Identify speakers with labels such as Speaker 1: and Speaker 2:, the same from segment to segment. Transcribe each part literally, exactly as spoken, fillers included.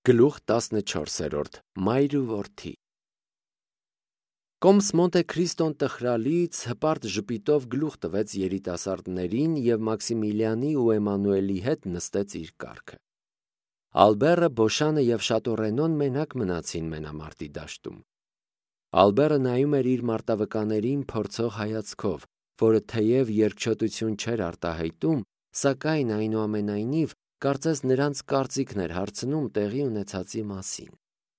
Speaker 1: Գլուխ տասնչորսերորդ Մայր ու որդի Կոմս Մոնտե Քրիստոն տխրալից հպարտ ժպիտով գլուխ տվեց երիտասարդներին և Մաքսիմիլիանի ու Էմանուելի հետ նստեց իր կառքը։ Ալբերը, Բոշանը և Շատորենոն մենակ մնացին մենամարտի դաշտում։ Ալբերը նայում էր իր մարտավկաներին փորձող հայացքով, որը թեև երկչոտություն չէր արտահայտում, սակայն այնուամենայնիվ կարծես նրանց կարծիքն էր հարցնում տեղի ունեցածի մասին։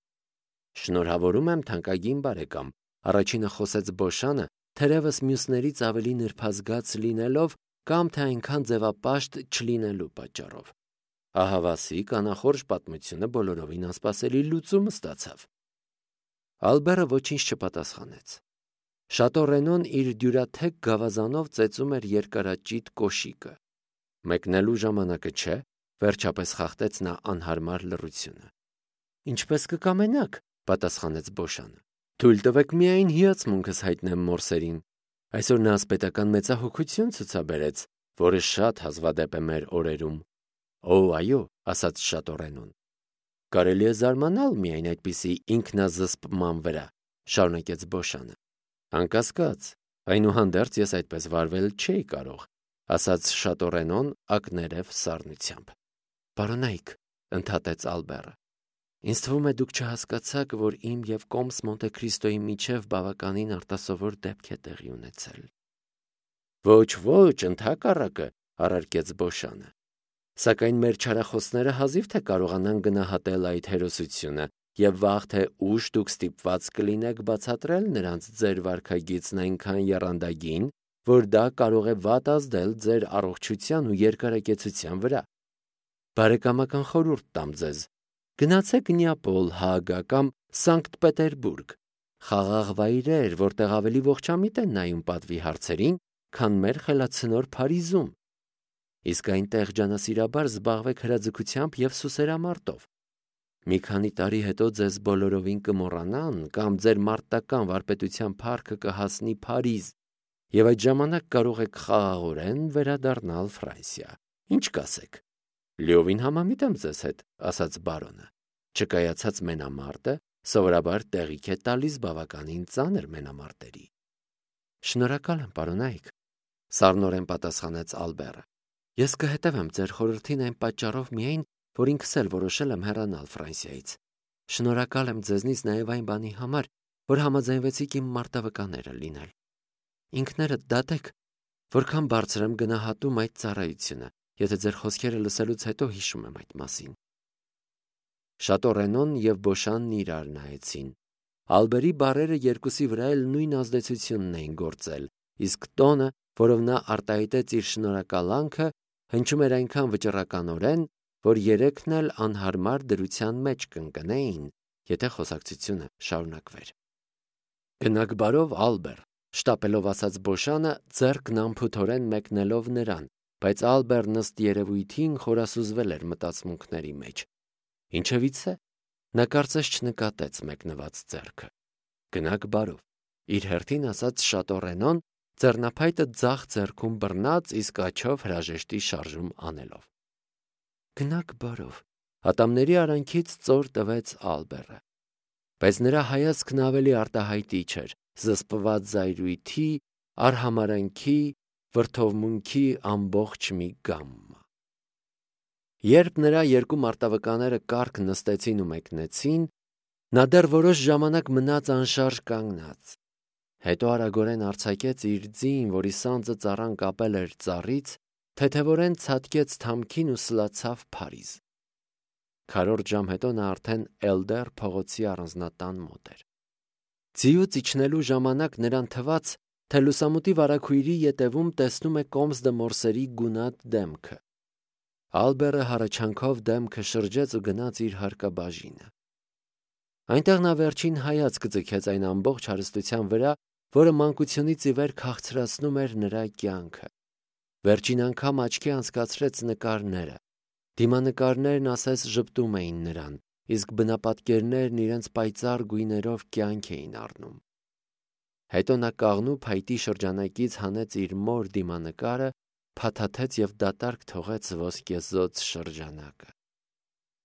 Speaker 1: Շնորհավորում եմ, թանկագին բարեկամ, առաջինը խոսեց Բոշանը, թերևս մյուսներից ավելի նրբազգաց լինելով կամ թե այնքան ձևապաշտ չլինելու պատճառով։ Ահավասիկ անախորժ պատմությունը բոլորովին անսպասելի լուծում ստացավ։ Ալբերը ոչինչ չպատասխանեց։ Շատորենոն իր դյուրաթեք գավազանով ծեծում էր երկարաճիտ կոշիկը։ Մեկնելու ժամանակը չէ, վերջապես խախտեց նա անհարմար լռությունը։ Ինչպես կկամենաք, պատասխանեց Բոշանը։ Թույլ տվեք միայն հիացմունքս հայտնեմ մորսերին։ Այսօր նա ասպետական մեծահոգություն ցուցաբերեց, որը շատ հազվադեպ է մեր օրերում։ Օ, այո, ասաց Շատորենոն։ Կարելի է զարմանալ միայն այդպիսի ինքնազսպման վրա, շարունակեց Բոշանը։ Անկասկած, այնուհանդերձ ես այդպես վարվել չէի կարող, ասաց Շատորենոն ակներև սառնությամբ։ Պարոնայք, ընդհատեց Ալբերը, ինձ թվում է դուք չհասկացաք, որ իմ և Կոմս Մոնտե Քրիստոյի միջև բավականին արտասովոր դեպք է տեղի ունեցել։ Ոչ, ոչ, ընդհակառակը, առարկեց Բոշանը։ Սակայն մեր չարախոսները հազիվ թե կարողանան գնահատել այդ հերոսությունը, և վաղ թե ուշ դուք ստիպված կլինեք բացատրել նրանց ձեր վարքագիծն այնքան եռանդագին, որ դա կարող է վատ ազդել ձեր առողջության ու երկարակեցության վրա։ Բարեկամական խորհուրդ տամ ձեզ. գնացեք Նեապոլ, Հաագա կամ Սանկտ Պետերբուրգ, խաղաղ վայրեր, որտեղ ավելի ողջամիտ են նայում պատվի հարցերին, քան մեր խելացնոր Փարիզում։ Իսկ այնտեղ ջանասիրաբար զբաղվեք հրաձգությամբ և սուսերամարտով։ Մի քանի տարի հետո ձեզ բոլորովին կմոռանան կամ ձեր մարտական վարպետության փառքը կհասնի Փարիզ, և այդ ժամանակ կարող եք խաղաղորեն վերադառնալ Ֆրանսիա։ Ինչ կասեք։ Լիովին համամիտ եմ ձեզ հետ, ասաց բարոնը։ Չկայացած մենամարտը սովորաբար տեղիք է տալիս բավականին ծանր մենամարտերի։ Շնորհակալ եմ, պարոնայք, սառնորեն պատասխանեց Ալբերը։ Ես կհետևեմ ձեր խորհրդին այն պատճառով միայն, որ ինքս էլ որոշել եմ հեռանալ Ֆրանսիայից։ Շնորհակալ եմ ձեզնից նաև այն բանի համար, որ համաձայնվեցիք իմ մարտավկաները լինել։ Ինքներդ դատեք, որքան բարձր եմ գնահատում այդ ծառայությունը, եթե ձեր խոսքերը լսելուց հետո հիշում եմ այդ մասին։ Շատորենոն և Բոշանն իրար նայեցին։ Ալբերի բառերը երկուսի վրա էլ նույն ազդեցությունն էին գործել, իսկ տոնը, որով նա արտահայտեց իր շնորհակալանքը, հնչում էր այնքան վճռականորեն, որ երեքն էլ անհարմար դրության մեջ կընկնեին, եթե խոսակցությունը շարունակվեր։ Գնաք բարով, Ալբեր, շտապելով ասաց Բոշանը, ձեռքն անփութորեն մեկնելով նրան, բայց Ալբերն ըստ երևույթին խորասուզվել էր մտածմունքների մեջ։ Ինչևից է, նա կարծես չնկատեց մեկնված ձեռքը։ Գնաք բարով, իր հերթին ասաց Շատորենոն, ձեռնափայտը ձախ ձեռքում բռնած, իսկ աջով հրաժեշտի շարժում անելով։ Գնաք բարով, ատամների արանքից ծոր տվեց Ալբերը։ Բայց նրա հայացքն ավելի արտահայտիչ էր, զսպված զայրույթի, արհամարհանքի, վրդովմունքի ամբողջ մի գամմա։ Երբ նրա երկու մարտավկաները կառք նստեցին ու մեկնեցին, նա դեռ որոշ ժամանակ մնաց անշարժ կանգնած։ Հետո արագորեն արձակեց իր ձին, որի սանձը ծառան կապել էր ծառից, թեթևորեն ցատկեց թամքին ու սլացավ Փարիզ։ Քառորդ ժամ հետո նա արդեն Էլդեր փողոցի առանձնատան մոտ էր։ Ձիուց իջնելու ժամանակ նրան թվաց, թե լուսամուտի վարագույրի ետևում տեսնում է Կոմս դը Մորսերի գունատ դեմքը։ Ալբերը հառաչանքով դեմքը շրջեց ու գնաց իր հարկաբաժինը։ Այնտեղ նա վերջին հայացք ձգեց այն ամբողջ հարստության վրա, որը մանկությունից ի վեր քաղցրացնում էր նրա կյանքը։ Վերջին անգամ աչքի անցկացրեց նկարները։ Դիմանկարներն ասես ժպտում էին նրան, իսկ բնապատկերներն իրենց պայծառ գույներով կյանք էին առնում։ Հետո նա կաղնու փայտի շրջանակից հանեց իր մոր դիմանկարը, փաթաթեց և դատարկ թողեց ոսկեզօծ շրջանակը։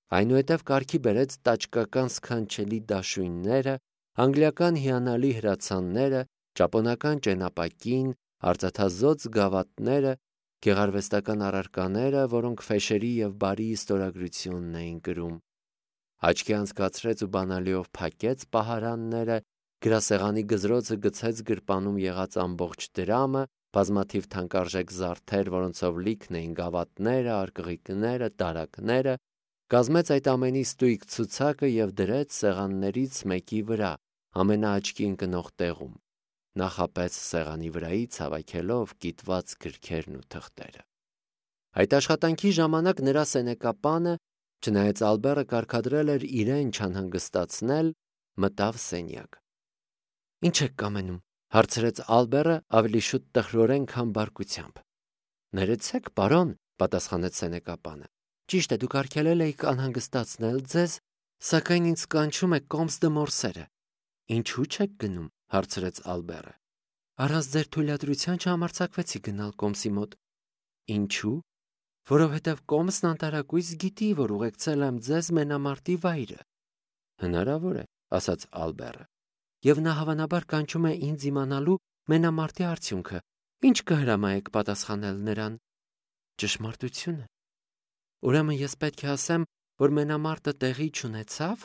Speaker 1: Այնուհետև կարգի բերեց տաճկական սքանչելի դաշույնները, անգլիական հիանալի հրացանները, ճապոնական ճենապակին, արծաթազօծ գավաթները, գեղարվեստական առարկաները, որոնք ֆեշերի և բարի ստորագրությունն էին կրում։ Աչքի անցկացրեց ու բանալիով փակեց պահարանները, գրասեղանի գզրոցը գցեց գրպանում եղած ամբողջ դրամը, բազմաթիվ թանկարժեք զարդեր, որոնցով լիքն էին գավաթները, արկղիկները, տարակները, կազմեց այդ ամենի ստույգ ցուցակը և դրեց սեղաններից մեկի վրա, ամենաաչքի ընկնող տեղում, նախապես սեղանի վրայից հավաքելով կիտված գրքերն ու թղթերը։ Այդ աշխատանքի ժամանակ նրա սենեկապանը, չնայած Ալբերը կարգադրել էր իրեն չանհանգստացնել, մտավ սենյակ։ «Ինչ եք կամենում», հարցրեց Ալբերը ավելի շուտ տխրորեն, քան բարկությամբ։ «Ներեցեք, պարոն», պատասխանեց սենեկապանը։ «Ճիշտ է, դուք արգելել էիք անհանգստացնել ձեզ, սակայն ինձ կանչում է Կոմս դը Մորսերը»։ «Ինչու՞ չեք գնում», հարցրեց Ալբերը։ «Առանց ձեր թույլատրության չհամարձակվեցի գնալ Կոմսի մոտ»։ «Ինչու՞։ Որովհետև Կոմսն անտարակույս գիտի, որ ուղեկցել եմ ձեզ մենամարտի վայրը»։ «Հնարավոր է», ասաց Ալբերը։ «Եվ նա հավանաբար կանչում է ինձ իմանալու մենամարտի արդյունքը։ Ինչ կհրամայեք պատասխանել նրան»։ «Ճշմարտությունը»։ «Ուրեմն ես պետք է ասեմ, որ մենամարտը տեղի չունեցավ»։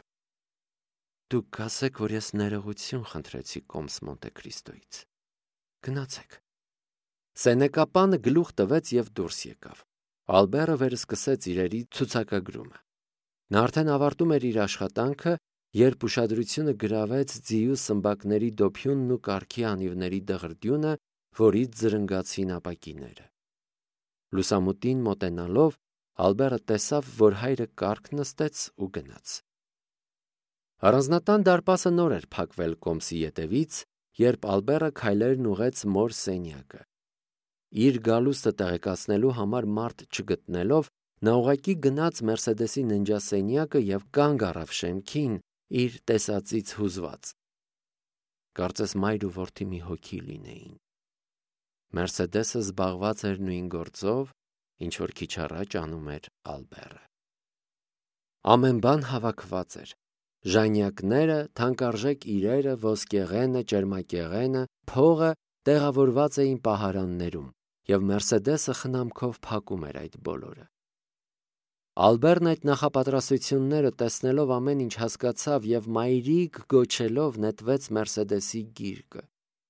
Speaker 1: «Դուք կասեք, որ ես ներողություն խնդրեցի Կոմս Մոնտե Քրիստոյից։ Գնացեք»։ Սենեկապանը գլուխ տվեց և դուրս եկավ։ Ալբերը վերսկսեց իրերի ցուցակագրումը։ Նա արդեն ավարտում էր իր աշխատանքը, երբ ուշադրությունը գրավեց ձիու սմբակների դոփյունն ու կառքի անիվների դղրդյունը, որից զրնգացին ապակիները։ Լուսամուտին մոտենալով, Ալբերը տեսավ, որ հայրը կառք նստեց ու գնաց։ Առանձնատան դարպասը նոր էր փակվել Կոմսի ետևից, երբ Ալբերը քայլերն ուղղեց մոր սենյակը։ Իր գալուստը տեղեկացնելու համար մարդ չգտնելով, նա ուղղակի գնաց Մերսեդեսի ննջասենյակը և կանգ առավ շեմքին, իր տեսածից հուզված։ Կարծես մայր ու որդի մի հոգի լինեին։ Մերսեդեսը զբաղված էր նույն գործով, ինչ որ քիչ առաջ անում էր Ալբերը։ Ամեն բան հավաքված էր։ Ժանյակները, թանկարժեք իրերը, ոսկեղենը, ճերմակեղենը, փողը տեղավորված էին պահարաններում, և Մերսեդեսը խնամքով փակում էր այդ բոլորը։ Ալբերն այդ նախապատրաստությունները տեսնելով ամեն ինչ հասկացավ և մայրիկ գոչելով նետվեց Մերսեդեսի գիրկը։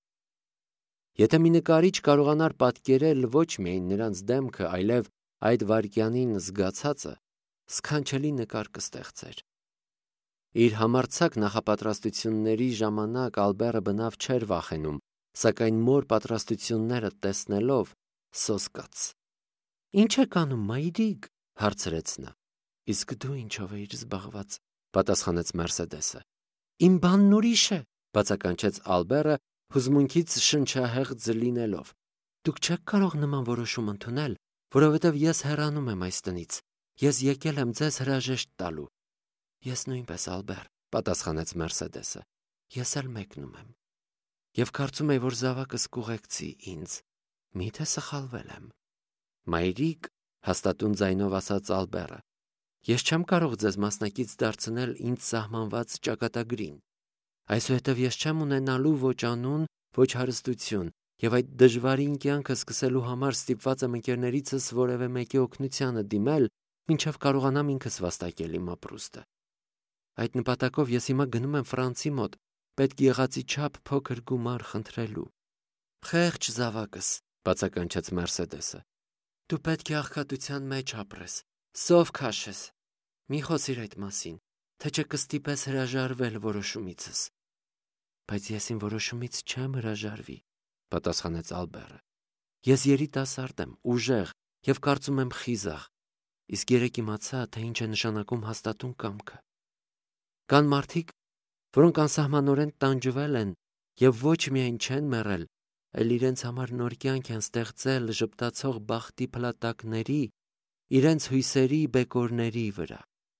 Speaker 1: Եթե մի նկարիչ կարողանար պատկերել ոչ միայն նրանց դեմքը, այլև այդ վայրկյանին զգացածը, սքանչելի նկար կստեղծեր։ Իր համարձակ նախապատրաստությունների ժամանակ Ալբերը բնավ չէր վախենում, սակայն մոր պատրաստությունները տեսնելով սոսկաց։ «Ինչ եք անում, մայրիկ», հարցրեց նա։ «Իսկ դու ինչով էիր զբաղված», պատասխանեց Մերսեդեսը։ «Իմ բանն ուրիշ է», բացականչեց Ալբերը, հուզմունքից շնչահեղձ լինելով։ «Դուք չեք կարող նման որոշում ընդունել, որովհետև ես հեռանում եմ այս տնից։ Ես եկել եմ ձեզ հրաժեշտ տալու»։ «Ես նույնպես, Ալբեր», պատասխանեց Մերսեդեսը։ «Ես էլ մեկնում եմ։ Եվ կարծում եի, որ զավակս կուղեկցի ինձ։ Մի՞թե սխալվել եմ»։ «Մայրիկ», հաստատուն ձայնով ասաց Ալբերը, «ես չեմ կարող ձեզ մասնակից դարձնել ինձ սահմանված ճակատագրին։ Այսուհետև ես չեմ ունենալու ոչ անուն, ոչ հարստություն, և այդ դժվարին կյանքը սկսելու համար ստիպված եմ ընկերներիցս որևէ մեկի օգնությանը դիմել, մինչև կարողանամ ինքս վաստակել իմ ապրուստը։ Այդ նպատակով ես հիմա գնում եմ Ֆրանցի մոտ, պետք եղածի չափ փոքր գումար խնդրելու»։ «Խեղճ զավակս», բացականչեց Մերսեդեսը, «դու պետք է աղքատության մեջ ապրես, սով քաշես։ Մի խոսիր այդ մասին, թե չէ կստիպես հրաժարվել որոշումիցս»։ «Բայց ես իմ որոշումից չեմ հրաժարվի», պատասխանեց Ալբերը։ «Ես երիտասարդ եմ, ուժեղ և կարծում եմ խիզախ, իսկ երեկ իմացա, թե ինչ է նշանակում հաստատուն կամքը։ Կան մարդիկ, որոնք անսահմանորեն տանջվել են և ոչ միայն չեն մեռել, այլ իրենց համար նոր կյանք են ստեղծել ժպտացող բախտի փլատակների, իրենց հույսերի բեկորների վրա։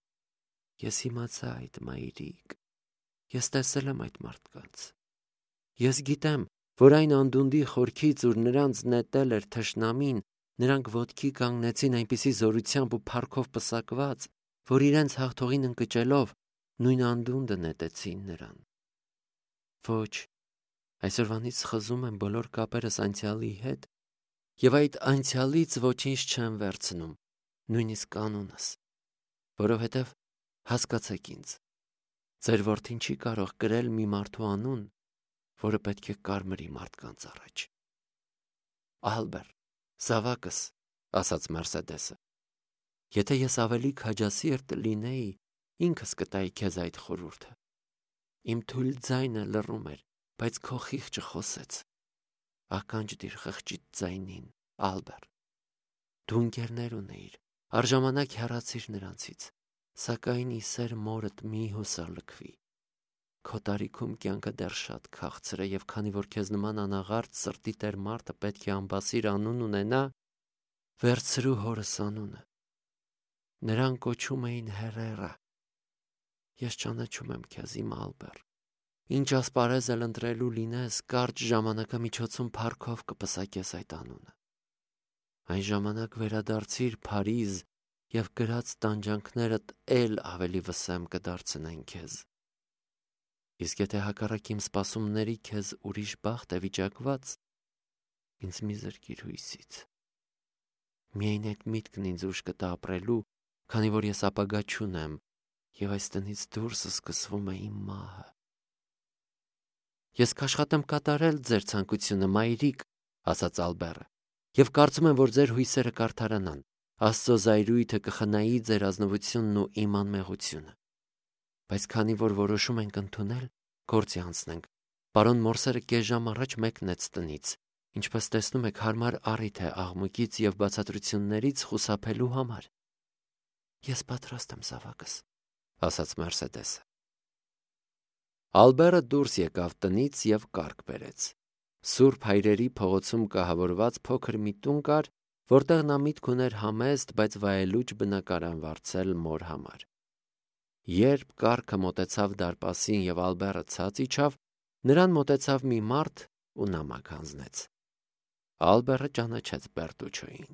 Speaker 1: Ես իմացա այդ, մայրիկ, ես տեսել եմ այդ մարդկանց։ Ես գիտեմ, որ այն անդունդի խորքից, ուր նրանց նետել էր թշնամին, նրանք ոտքի կանգնեցին այնպիսի զորությամբ ու փառքով պսակված, որ իրենց հաղթողին ընկճելով նույն անդունդը նետեցին նրան։ Ոչ, այսօրվանից խզում եմ բոլոր կապերս անցյալի հետ և այդ անցյալից ոչինչ չեմ վերցնում, նույնիսկ անունս, որովհետև հասկացեք ինձ, ձեր որդին չի կարող կրել մի մարդու անուն, որը պետք է կարմրի մարդկանց առաջ։ Ալբեր, զավակս, ասաց Մերսեդեսը, եթե ես ավելի քաջասիրտ լինեի, ինքս կտայի քեզ այդ խորհուրդը։ Իմ թույլ ձայնը լռում էր, բայց քո խիղճը խոսեց։ Ականջ դիր խղճիդ ձայնին, Ալբեր։ Դու ընկերներ ունեիր, առժամանակ հեռացիր նրանցից, սակայն ի սեր մորդ մի հուսալքվի։ Քո տարիքում կյանքը դեռ շատ քաղցր է, և քանի որ քեզ նման անաղարտ սրտի տեր մարդը պետք է անբասիր անուն ունենա, վերցրու հորս անունը։ Նրան կոչում էին Հերերա։ Ես ճանաչում եմ քեզ, իմ Ալբեր։ Ինչ ասպարեզ էլ ընտրելու լինես, կարճ ժամանակամիջոցում փառքով կպսակես այդ անունը։ Այն ժամանակ վերադարձիր Փարիզ և գրած տանջանքներդ էլ ավելի վսեմ կդարձնեն քեզ։ Իսկ եթե հակառակ իմ սպասումների քեզ ուրիշ բախտ է վիճակված, ինձ մի զրկիր հույսից։ Միայն այդ միտքն ինձ ուժ կտա ապրելու, քանի որ ես ապագա չունեմ, և այս տնից դուրս սկսվում է իմ մահը։ Ես կաշխատեմ կատարել ձեր ցանկությունը, մայրիկ, ասաց Ալբերը, և կարծում եմ, որ ձեր հույսերը կարդարանան, Աստծո զայրույթը կխնայի ձեր ազնվությունն ու իմ անմեղությունը։ Բայց քանի որ որոշում ենք ընդունել, գործի անցնենք։ Պարոն Մորսերը կես ժամ առաջ մեկնեց տնից, ինչպես տեսնում եք, հարմար առիթ է աղմուկից և բացատրություններից խուսափելու համար։ Ես պատրաստ եմ, զավակս, ասաց Մերսեդեսը։ Ալբերը դուրս եկավ տնից և կարգ բերեց։ Սուրբ Հայրերի փողոցում կահավորված փոքր մի տուն կար, որտեղ նա միտք ուներ համեստ, բայց վայելուչ բնակարան վարձել մոր համար։ Երբ կառքը մոտեցավ դարպասին և Ալբերը ցած իջավ, նրան մոտեցավ մի մարդ ու նամակ հանձնեց։ Ալբերը ճանաչեց Բերտուչոյին։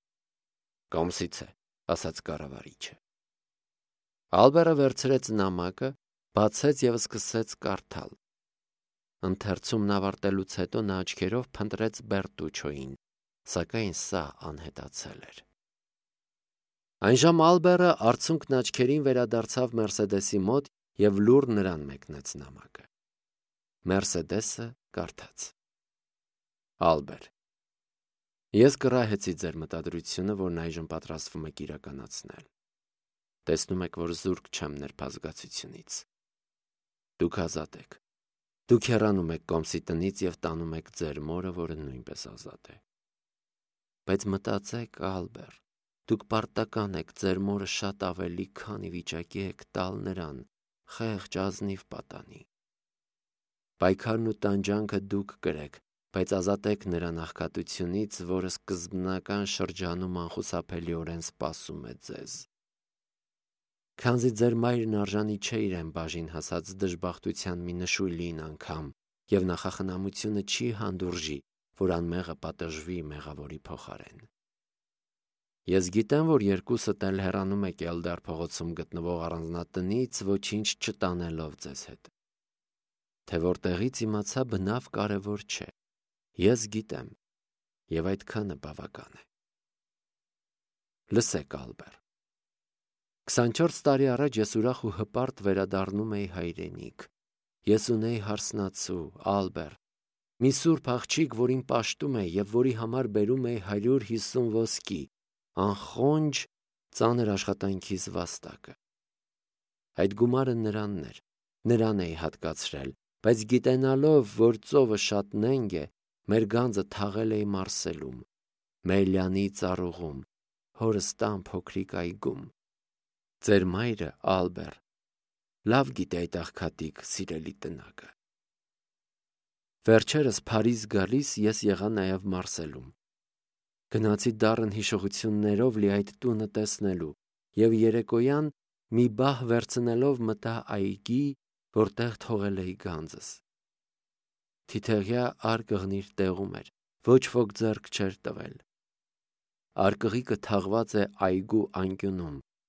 Speaker 1: Կոմսից է, ասաց կառավարիչը։ Ալբերը վերցրեց նամակը, բացեց և սկսեց կարդալ։ Ընթերցումն ավարտելուց հետո նա աչքերով փնտրեց Բերտուչոյին, սակայն սա անհետացել էր։ Այնժամ Ալբերը արցունքն աչքերին վերադարձավ Մերսեդեսի մոտ և լուռ նրան մեկնեց նամակը։ Մերսեդեսը կարդաց. Ալբեր, ես կռահեցի ձեր մտադրությունը, որն այժմ պատրաստվում եք իրականացնել։ Տեսնում եք, որ զուրկ չեմ նրբազգացությունից։ Դուք ազատ եք։ Դուք հեռանում եք Կոմսի տնից և տանում եք ձեր մորը, որը նույնպես ազատ է։ Բայց մտածեք, Ալբեր, դուք պարտական եք ձեր մորը շատ ավելի, քան ի վիճակի եք տալ նրան, խեղճ ազնիվ պատանի։ Պայքարն ու տանջանքը դուք կրեք, բայց ազատեք նրան աղքատությունից, որը սկզբնական շրջանում անխուսափելիորեն սպասում է ձեզ։ Քանզի ձեր մայրն արժանի չէ իրեն բաժին հասած դժբախտության մի նշույլին անգամ, և նախախնամությունը չի հանդուրժի, որ անմեղը պատժվի մեղավորի փոխարեն։ Ես գիտեմ, որ երկուսդ էլ հեռանում եք Էլդար փողոցում գտնվող առանձնատնից, ոչինչ չտանելով ձեզ հետ։ Թե որտեղից իմացա, բնավ կարևոր չէ։ Ես գիտեմ, և այդքանը բավական է։ Լսեք, Ալբեր։ քսանչորս տարի առաջ ես ուրախ ու հպարտ վերադառնում էի հայրենիք։ Ես ունեի հարսնացու, Ալբեր, մի սուրբ աղջիկ, որին պաշտում էի և որի համար բերում էի հարյուր հիսուն ոսկի, անխոնջ ծանր աշխատանքիս վաստակը։ Այդ գումարը նրանն էր, նրան էի հատկացրել, բայց գիտենալով, որ ծովը շատ նենգ է, մեր գանձը թաղել էի Մարսելում, Մելյանի ծառուղում, հորս տան փոքրիկ այգում։ Ձեր մայրը, Ալբեր, լավ գիտե այդ աղքատիկ սիրելի տնակը։ Վերջերս Փարիզ գալիս ես եղա նաև Մարսելում։ Գնացի դառն հիշողություններով լի այդ տունը տեսնելու և երեկոյան մի բահ վերցնելով մտա այգի, որտեղ թողել էի գանձս։ Թիթեղյա արկղն իր տեղում էր, ոչ ոք ձեռք չէր տվել։ Արկղիկը թաղված է այգու անկյունում,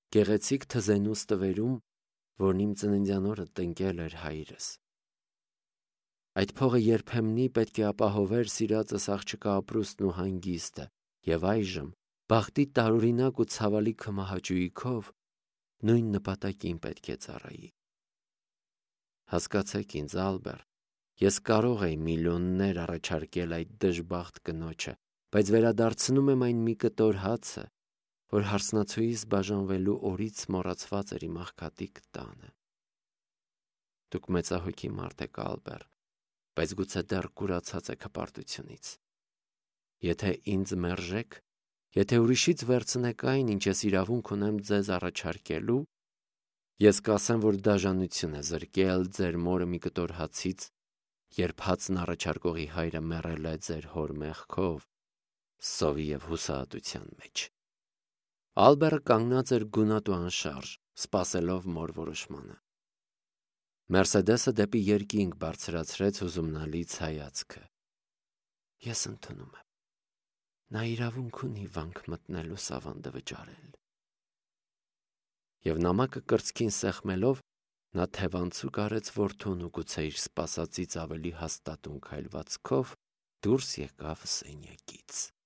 Speaker 1: գեղեցիկ թզենուց տվերում, որն իմ ծննդյան օրը տնկել էր հայրս։ Այդ փողը երբեմնի պետք է ապահովեր սիրածս աղջկա ապրուստն ու հանգիստը, եւ այժմ բախտի տարօրինակ ու ցավալի քմահաճույքով նույն նպատակին պետք է ծառայի։ Հասկացեք ինձ, Ալբեր, ես կարող էի միլիոններ առաջարկել այդ դժբախտ կնոջը, բայց վերադարձնում եմ այն մի կտոր հացը, որ հարսնացուից բաժանվելու օրից մոռացված էր իմ աղքատիկ տանը։ Դուք մեծահոգի մարդ եք, Ալբեր, բայց գուցե դեռ կուրացած եք հպարտությունից։ Եթե ինձ մերժեք, եթե ուրիշից վերցնեք այն, ինչ ես իրավունք ունեմ ձեզ առաջարկելու, ես կասեմ, որ դաժանություն է զրկել ձեր մորը մի կտոր հացից, երբ հացն առաջարկողի հայրը մեռել է ձեր հոր մեղքով, սովի և հուսահատության մեջ։ Ալբերը կանգնած էր գունատ ու անշարժ, սպասելով մոր որոշմանը։ Մերսեդեսը դեպի երկինք բարձրացրեց հուզումնալից հայացքը։ Ես ընդունում եմ։ Նա իրավունք ունի վանք մտնելու սավանդը վճարել։ Եվ նամակը կրծքին սեղմելով, նա թևանցուկ արեց որդուն ու գուցե իր սպասածից ավելի հաստատուն քայլվածքով դուրս եկավ սենյակից։